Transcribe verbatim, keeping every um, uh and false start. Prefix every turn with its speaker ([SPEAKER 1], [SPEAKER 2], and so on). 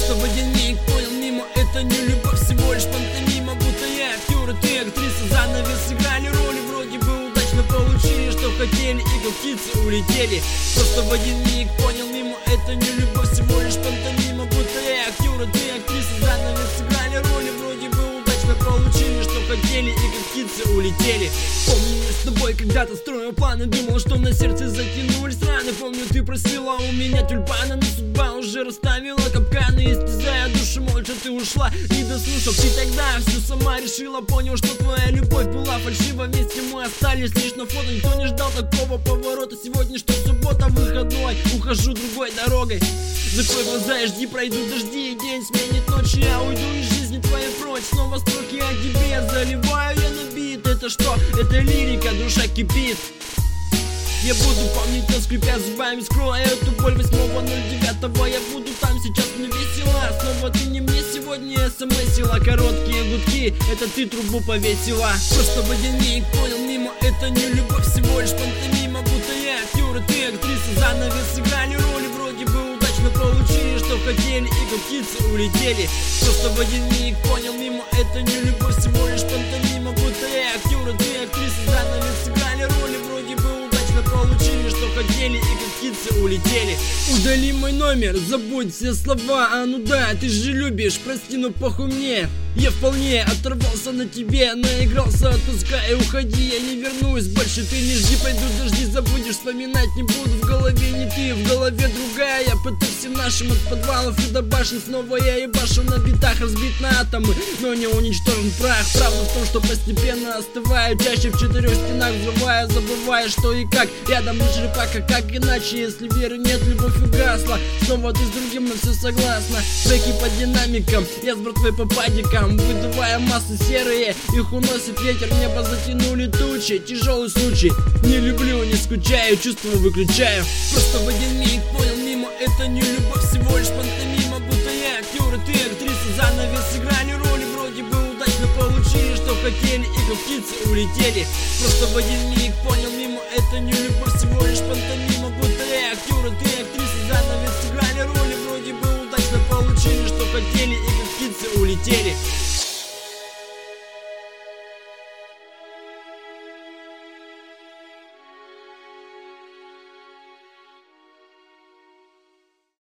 [SPEAKER 1] Просто в один миг понял, мимо это не любовь, всего лишь пантомима. Будто я актер, и ты актриса, занавес сыграли роли, вроде бы удачно получили, что хотели, и как птицы улетели. Просто в один миг понял, мимо это не любовь, всего лишь пантомима. Будто я актер, и ты актриса, занавес сыграли роли, вроде бы удачно получили, что хотели, и как птицы улетели. Помню, мы с тобой когда-то строил планы, думал, что на сердце затянулись раны. Помню, ты просила у меня тюльпаны, но судьба уже расставила капканы, истязая душу молча ты ушла, не дослушав. Ты тогда все сама решила, понял, что твоя любовь была фальшива. Вместе мы остались лишь на фото, никто не ждал такого поворота. Сегодня что суббота, выходной, ухожу другой дорогой. Закрой глаза и жди, пройдут дожди, и день сменит ночь, я уйду из жизни твоей прочь. Снова строки о тебе заливаю я на бит. Это что? Это лирика, душа кипит. Я буду помнить, но скрипя зубами, скрою эту боль. Восьмого ноль девятого я буду там, сейчас мне весело. Снова ты не мне сегодня смсила. Короткие гудки, это ты трубу повесила. Просто в один миг понял, мимо это не любовь, всего лишь пантомима. Будто я актер, и ты актриса, занавес сыграли роли, вроде бы удачно получили, что хотели, и как птицы улетели. Просто в один миг понял, мимо это не любовь, всего лишь пантомима. Будто я актер, и ты актриса, занавес сыграли роли, вроде бы получили, что хотели, и как птицы улетели. Удали мой номер, забудь все слова. А ну да, ты же любишь, прости, но похуй мне. Я вполне оторвался на тебе, наигрался, отпускай, уходи, я не вернусь больше, ты не жди, пойду дожди, забудешь, вспоминать не буду. В голове не ты, в голове другая. Я пытаюсь всем нашим от подвалов и до башен. Снова я ебашу на битах, разбит на атомы, но не уничтожен прах. Правда в том, что постепенно остываю, чаще в четырех стенах взрывая, забывая что и как. Рядом лишь репака, как иначе, если веры нет, любовь угасла. Снова ты с другим, но все согласна. Треки по динамикам, я с братвой по падикам, выдувая массы серые, их уносит ветер, небо затянули тучи. Тяжелый случай, не люблю, не скучаю, чувства выключаю. Просто в один миг понял, мимо это не любовь, всего лишь пантомима. Будто я актер, и ты актриса, занавес сыграли роли, вроде бы удачно получили, что хотели, и как птицы улетели. Просто в один миг понял, мимо это не любовь, всего лишь пантомима. Будто я актер, и ты актриса, занавес сыграли роли, вроде бы удачно получили, что хотели, и как птицы улетели.